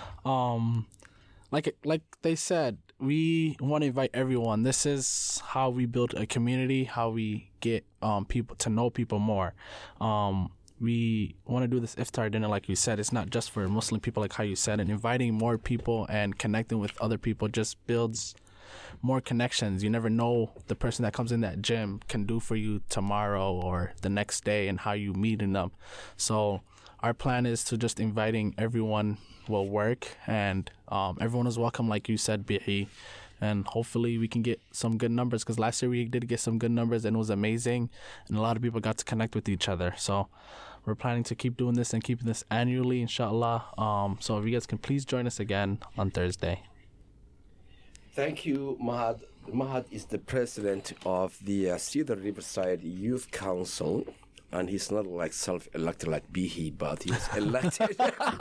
Like they said, we want to invite everyone. This is how we build a community, how we get people to know people more. We want to do this iftar dinner, like you said. It's not just for Muslim people, like how you said, and inviting more people and connecting with other people just builds more connections. You never know the person that comes in that gym can do for you tomorrow or the next day and how you meeting them. So our plan is to just inviting everyone will work, and everyone is welcome, like you said, Bihi. And hopefully we can get some good numbers, because last year we did get some good numbers and it was amazing, and a lot of people got to connect with each other. So we're planning to keep doing this and keeping this annually, inshallah. So if you guys can please join us again on Thursday. Thank you, Mahad. Mahad is the president of the Cedar Riverside Youth Council, and he's not like self-elected like Bihi, but he's elected.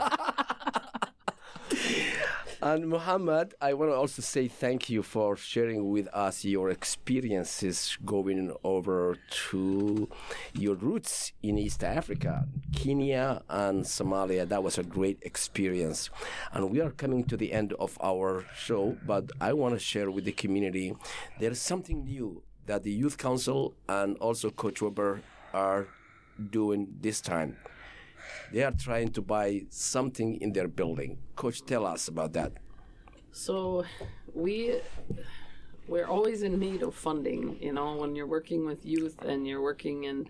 And Mohammed, I want to also say thank you for sharing with us your experiences going over to your roots in East Africa, Kenya and Somalia. That was a great experience. And we are coming to the end of our show, but I want to share with the community there's something new that the Youth Council and also Coach Weber are doing this time. They are trying to buy something in their building. Coach, tell us about that. So we're always in need of funding. You know, when you're working with youth and you're working in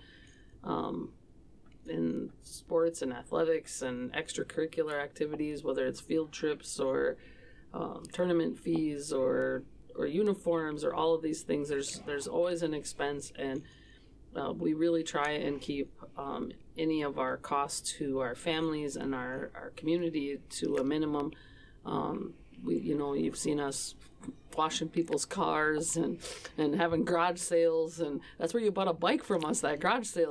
sports and athletics and extracurricular activities, whether it's field trips or tournament fees or uniforms or all of these things, there's always an expense, and we really try and keep any of our costs to our families and our community to a minimum. You've seen us washing people's cars and having garage sales, and that's where you bought a bike from us, that garage sale.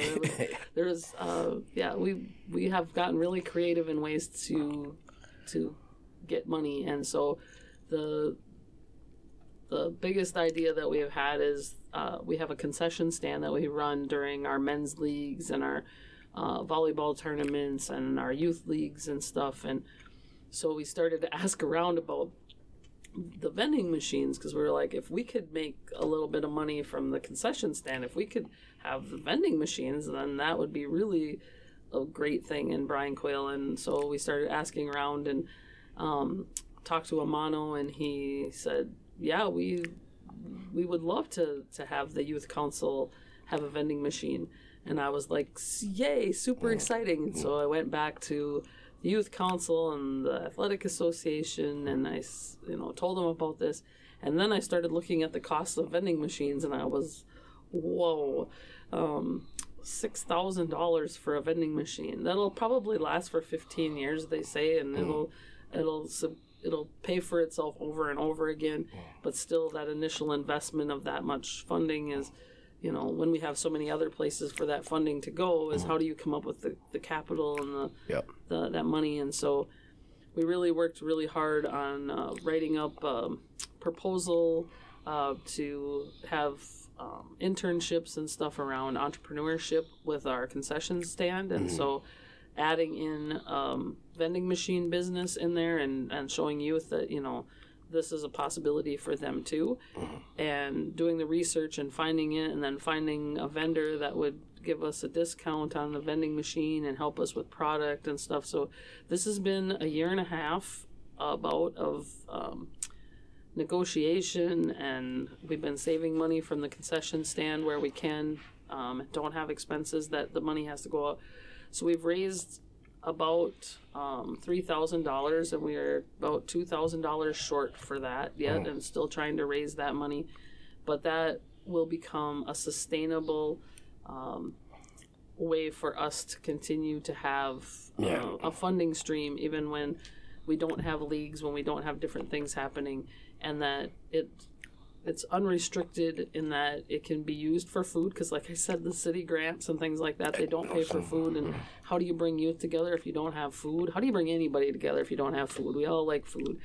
We have gotten really creative in ways to get money, and so the biggest idea that we have had is we have a concession stand that we run during our men's leagues and our volleyball tournaments and our youth leagues and stuff. And so we started to ask around about the vending machines, because we were like, if we could make a little bit of money from the concession stand, if we could have the vending machines, then that would be really a great thing in Brian Quayle. And so we started asking around and talked to Amano, and he said, yeah, we would love to have the youth council have a vending machine. And I was like, yay, super exciting. And so I went back to the youth council and the athletic association, and I told them about this. And then I started looking at the cost of vending machines, and I was, whoa, $6,000 for a vending machine. That'll probably last for 15 years, they say, and it'll pay for itself over and over again. But still, that initial investment of that much funding is, when we have so many other places for that funding to go, is how do you come up with the capital and that money? And so we really worked really hard on writing up a proposal to have internships and stuff around entrepreneurship with our concession stand. And so adding in vending machine business in there and showing youth that, this is a possibility for them too, and doing the research and finding it, and then finding a vendor that would give us a discount on the vending machine and help us with product and stuff. So this has been a year and a half of negotiation, and we've been saving money from the concession stand where we can, don't have expenses that the money has to go up. So we've raised about $3,000, and we are about $2,000 short for that yet, and still trying to raise that money. But that will become a sustainable way for us to continue to have a funding stream, even when we don't have leagues, when we don't have different things happening, and that it's unrestricted in that it can be used for food, because like I said, the city grants and things like that, they don't pay for food. And how do you bring youth together if you don't have food? How do you bring anybody together if you don't have food? We all like food.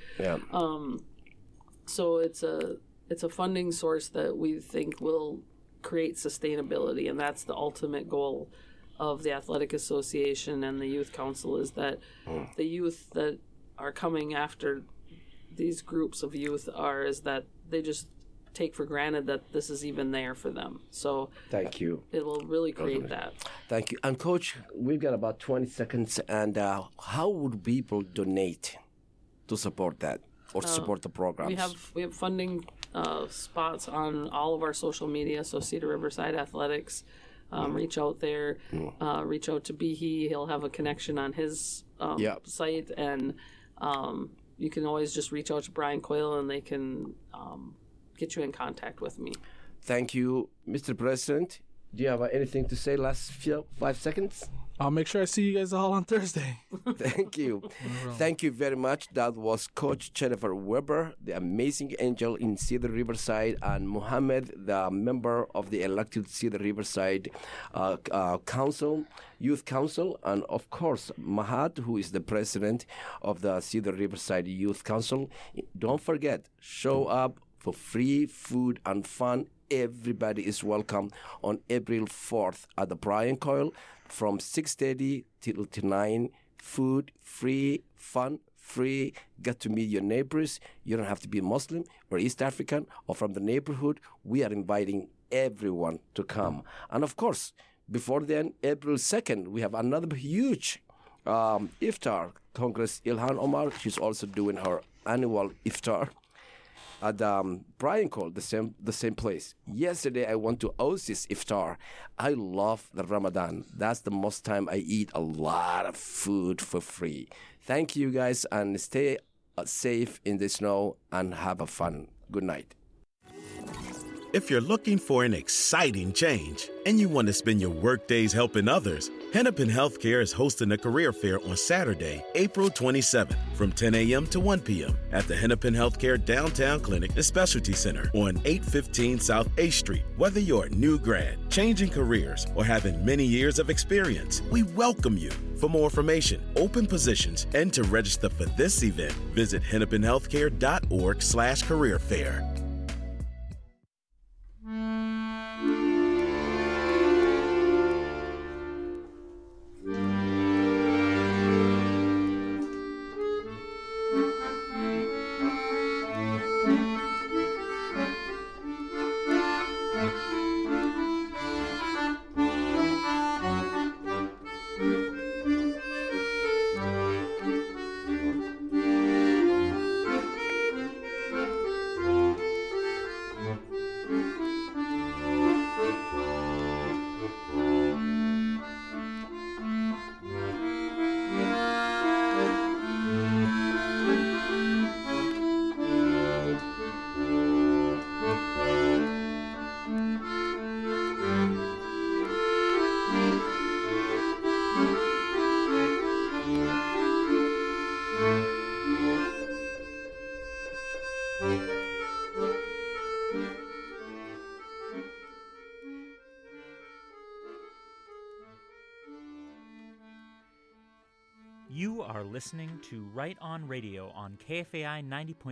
So it's a funding source that we think will create sustainability, and that's the ultimate goal of the Athletic Association and the Youth Council, is that the youth that are coming after these groups of youth is that they just take for granted that this is even there for them. So thank you. It will really create that. Thank you. And Coach, we've got about 20 seconds. And how would people donate to support that or support the programs? We have funding spots on all of our social media. So Cedar Riverside Athletics, reach out there. Reach out to Behe. He'll have a connection on his site, and you can always just reach out to Brian Quayle, and they can get you in contact with me. Thank you, Mr. President. Do you have anything to say last 5 seconds? I'll make sure I see you guys all on Thursday. Thank you. Thank you very much. That was Coach Jennifer Weber, the amazing angel in Cedar Riverside, and Mohammed, the member of the elected Cedar Riverside Council, Youth Council, and of course, Mahat, who is the president of the Cedar Riverside Youth Council. Don't forget, show up for free food and fun. Everybody is welcome on April 4th at the Brian Quayle from 6:30 till 9. Food, free, fun, free. Get to meet your neighbors. You don't have to be Muslim or East African or from the neighborhood. We are inviting everyone to come. And of course, before then, April 2nd, we have another huge iftar. Congress Ilhan Omar, she's also doing her annual iftar at Brian Quayle, the same place. Yesterday, I went to Oasis Iftar. I love the Ramadan. That's the most time I eat a lot of food for free. Thank you, guys, and stay safe in the snow and have a fun. Good night. If you're looking for an exciting change and you want to spend your workdays helping others, Hennepin Healthcare is hosting a career fair on Saturday, April 27th from 10 a.m. to 1 p.m. at the Hennepin Healthcare Downtown Clinic and Specialty Center on 815 South 8th Street. Whether you're a new grad, changing careers, or having many years of experience, we welcome you. For more information, open positions, and to register for this event, visit hennepinhealthcare.org/career fair. You are listening to Right On Radio on KFAI 90.3